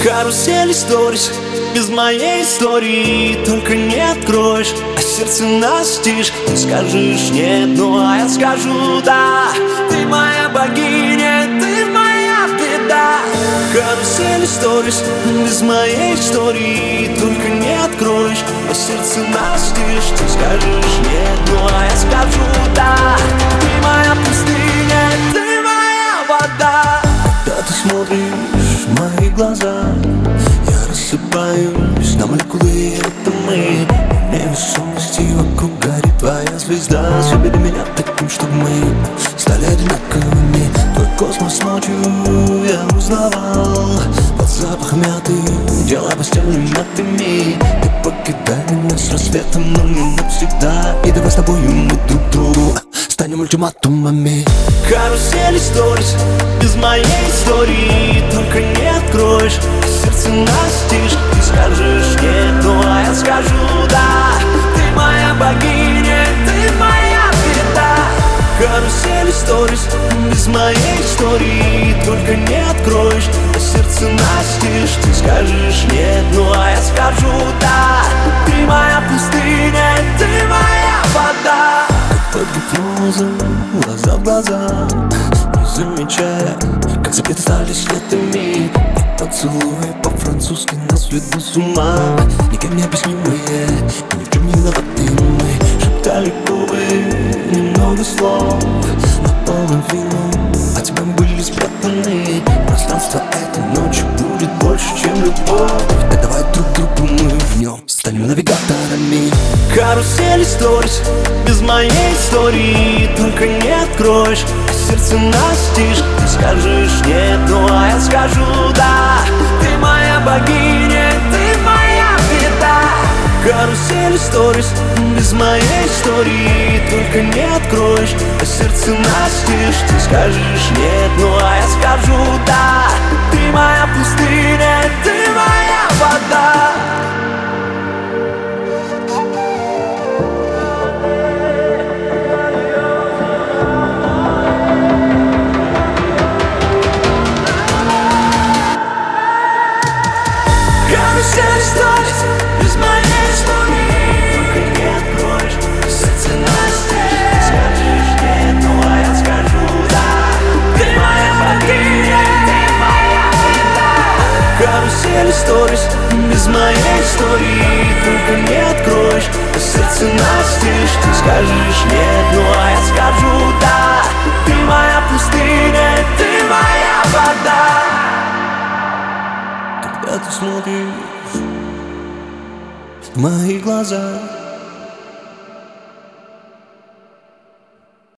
Карусель сторис, без моей истории только не откроешь, а сердце настежь. Ты скажешь нет, ну а я скажу да. Ты моя богиня, ты моя беда. Карусель сторис, без моей истории только не откроешь, а сердце настежь. Ты скажешь нет, ну а я скажу да. Ты моя пустыня, ты моя вода. Когда ты смотришь в мои глаза, я рассыпаюсь на молекулы, это мы. Невесомости вокруг горит твоя звезда. Забери меня таким, чтобы мы стали одинаковыми. Твой космос ночью я узнавал под запах мяты, делая постельными матами. Ты покидай меня с рассветом, но не навсегда. И давай с тобой мы друг другу станем ультиматумами. Карусель сторис, без моей истории только не откроешь, а сердце настежь. Ты скажешь нет, ну а я скажу да. Ты моя богиня, ты моя беда. Карусель сторис, без моей истории только не откроешь, а сердце настежь. Ты скажешь нет, ну а я скажу да. Ты моя пустыня, ты моя вода. Под гипнозом, глаза в глаза, не замечая, как запреты стали снятыми. И поцелуи по-французски нас ведут с ума. Никем не объяснимые, и ни в чем не виноваты мы. Шептали губы, немного слов наполовину, а тебя были спрятаны. Пространство этой ночи будет больше, чем любовь. Так давай друг другу мы в нем станем навигаторами. Карусель сторис, без моей истории только не откроешь, а сердце настежь. Ты скажешь нет, ну а я скажу да. Ты моя богиня, ты моя беда. Карусель сторис, без моей истории только не откроешь, а сердце настежь. Ты скажешь нет, ну а я скажу да. Ты моя пустыня, ты моя вода. Карусель сторис, без моей истории только не откроешь, а сердце настежь. Ты скажешь нет, ну а я скажу да. Ты моя богиня, ты моя беда. Карусель сторис, без моей истории только не откроешь, а сердце настежь. Ты скажешь нет, ну а я скажу да. Ты моя пустыня, ты моя вода. Когда ты смотришь в мои глаза,